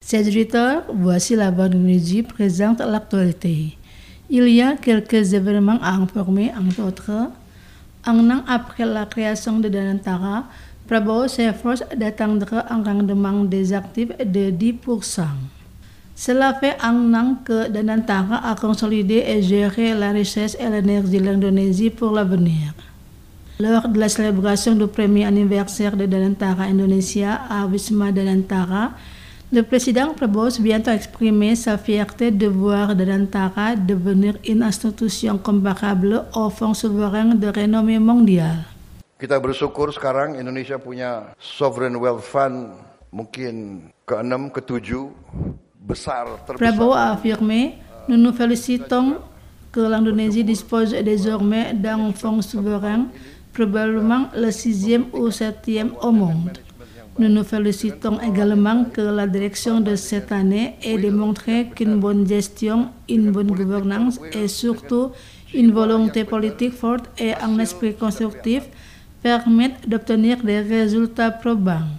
Chers auditeurs, voici la Voix du Midi présente l'actualité. Il y a quelques événements à informer, entre autres. Un an après la création de Danantara, Prabowo s'efforce d'atteindre un rendement des actifs de 10%. Cela fait un an que Danantara a consolidé et géré la richesse et l'énergie de l'Indonésie pour l'avenir. Lors de la célébration du premier anniversaire de Danantara Indonesia à Wisma Danantara, le président Prabowo bientôt exprimé sa fierté de voir Danantara devenir une institution comparable au Fonds souverain de renommée mondiale. Kita bersyukur sekarang Indonesia punya sovereign wealth fund mungkin ke-6, ke-7 besar terbesar. Prabowo a affirmé: nous nous félicitons que l'Indonésie dispose désormais d'un fonds souverain, probablement le 6e ou 7e au monde. Nous nous félicitons également que la direction de cette année ait démontré qu'une bonne gestion, une bonne gouvernance et surtout une volonté politique forte et un esprit constructif permettent d'obtenir des résultats probants.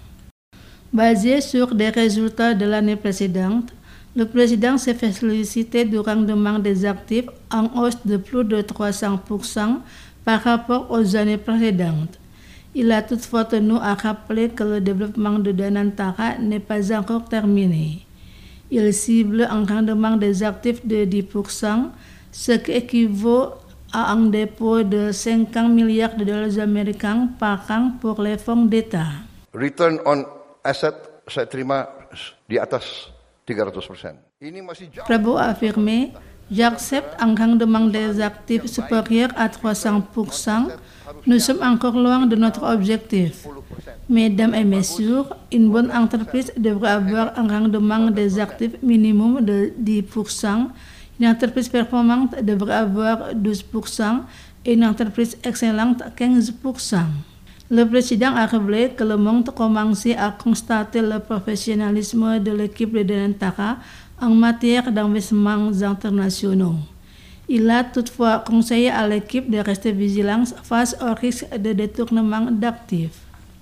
Basé sur des résultats de l'année précédente, le président s'est fait féliciter du rendement des actifs en hausse de plus de 300% par rapport aux années précédentes. Il a toutefois tenu à rappeler que le développement de Danantara n'est pas encore terminé. Il cible un rendement des actifs de 10%, ce qui équivaut à un dépôt de 50 milliards de dollars américains par an pour les fonds d'État. Return on asset saya terima di atas 300%. Ini masih jauh. Prabowo a affirmé: j'accepte un rendement des actifs supérieur à 300%. Nous sommes encore loin de notre objectif. Mesdames et messieurs, une bonne entreprise devrait avoir un rendement des actifs minimum de 10%. Une entreprise performante devrait avoir 12% et une entreprise excellente 15%. Le président a révélé que le monde commençait à constater le professionnalisme de l'équipe de Danantara en matière d'investissements internationaux. Il a toutefois conseillé à l'équipe de rester vigilante face au risque de détournement d'actifs.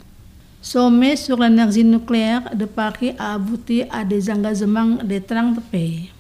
Sommet sur l'énergie nucléaire de Paris a abouti à des engagements de 30 pays.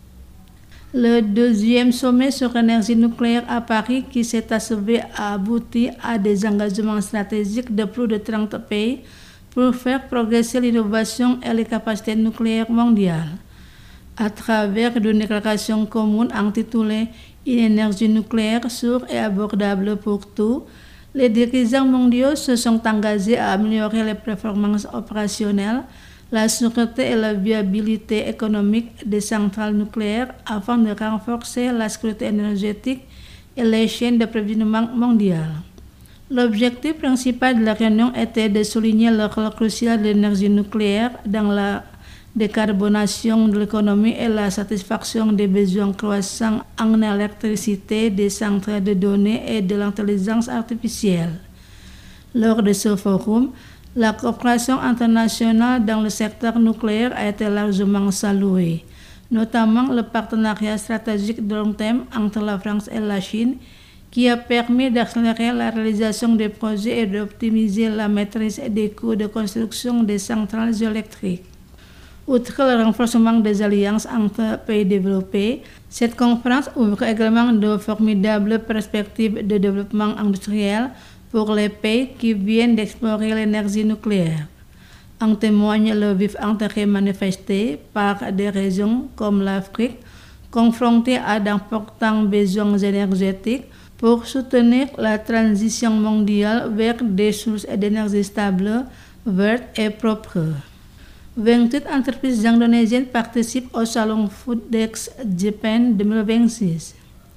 Le deuxième sommet sur l'énergie nucléaire à Paris qui s'est achevé a abouti à des engagements stratégiques de plus de 30 pays pour faire progresser l'innovation et les capacités nucléaires mondiales. À travers une déclaration commune intitulée « Une énergie nucléaire sûre et abordable pour tous », les dirigeants mondiaux se sont engagés à améliorer les performances opérationnelles, la sûreté et la viabilité économique des centrales nucléaires afin de renforcer la sécurité énergétique et les chaînes d'approvisionnement mondiales. L'objectif principal de la réunion était de souligner le rôle crucial de l'énergie nucléaire dans la décarbonation de l'économie et la satisfaction des besoins croissants en électricité des centrales de données et de l'intelligence artificielle. Lors de ce forum, la coopération internationale dans le secteur nucléaire a été largement saluée, notamment le partenariat stratégique de long terme entre la France et la Chine, qui a permis d'accélérer la réalisation des projets et d'optimiser la maîtrise des coûts de construction des centrales électriques. Outre le renforcement des alliances entre pays développés, cette conférence ouvre également de formidables perspectives de développement industriel pour les pays qui viennent d'explorer l'énergie nucléaire. En témoigne le vif intérêt manifesté par des régions comme l'Afrique, confrontée à d'importants besoins énergétiques pour soutenir la transition mondiale vers des sources d'énergie stables, vertes et propres. 28 entreprises indonésiennes participent au salon Foodex Japan 2026.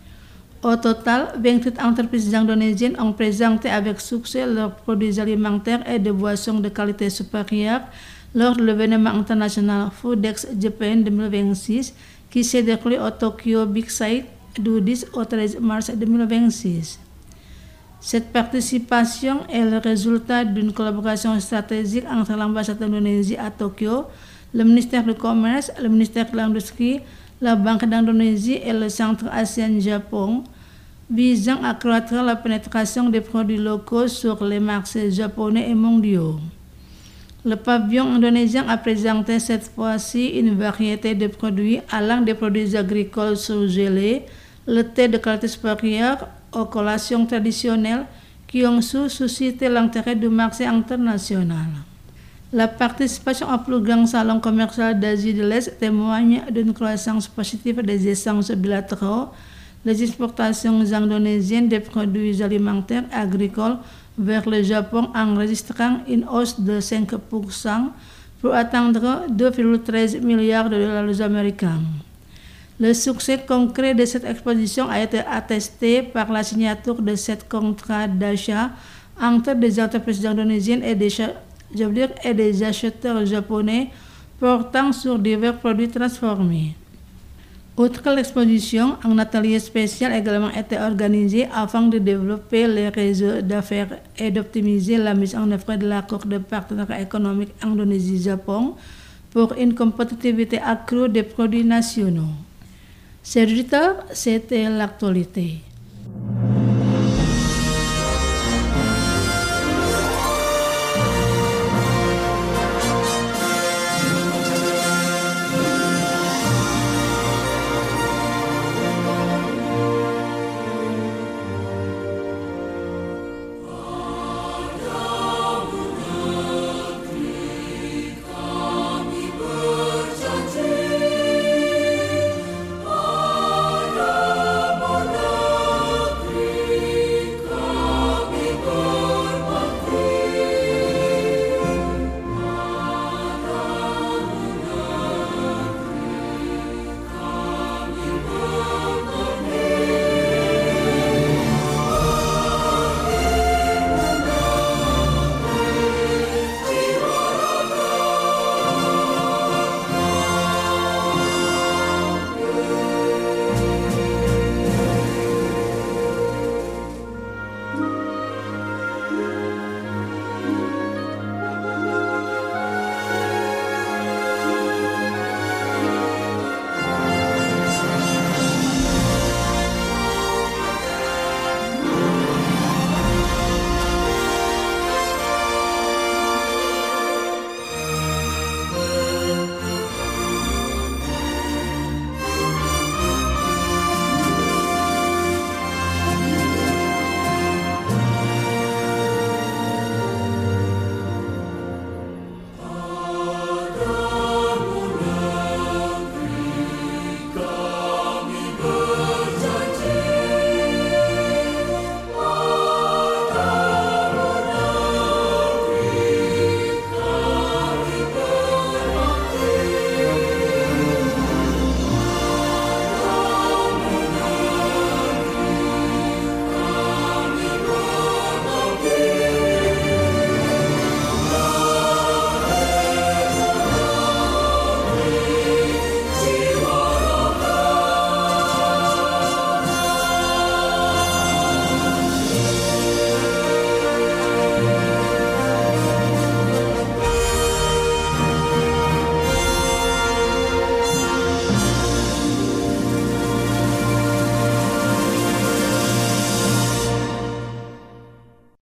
Au total, 28 entreprises indonésiennes ont présenté avec succès leurs produits alimentaires et de boissons de qualité supérieure lors de l'événement international Foodex Japan 2026 qui s'est déroulé au Tokyo Big Sight du 10 au 13 mars 2026. Cette participation est le résultat d'une collaboration stratégique entre l'ambassade d'Indonésie à Tokyo, le ministère du Commerce, le ministère de l'Industrie, la Banque d'Indonésie et le Centre ASEAN-Japon, visant à accroître la pénétration des produits locaux sur les marchés japonais et mondiaux. Le pavillon indonésien a présenté cette fois-ci une variété de produits allant des produits agricoles surgelés, le thé de qualité supérieure aux collations traditionnelles qui ont su susciter l'intérêt du marché international. La participation au plus grand salon commercial d'Asie de l'Est témoigne d'une croissance positive des échanges bilatéraux. Les exportations indonésiennes des produits alimentaires et agricoles vers le Japon enregistrant une hausse de 5% pour atteindre 2,13 milliards de dollars américains. Le succès concret de cette exposition a été attesté par la signature de 7 contrats d'achat entre des entreprises indonésiennes et des acheteurs japonais portant sur divers produits transformés. Outre l'exposition, un atelier spécial a également été organisé afin de développer les réseaux d'affaires et d'optimiser la mise en œuvre de l'accord de partenariat économique Indonésie-Japon pour une compétitivité accrue des produits nationaux. Chers auditeurs, c'était l'actualité.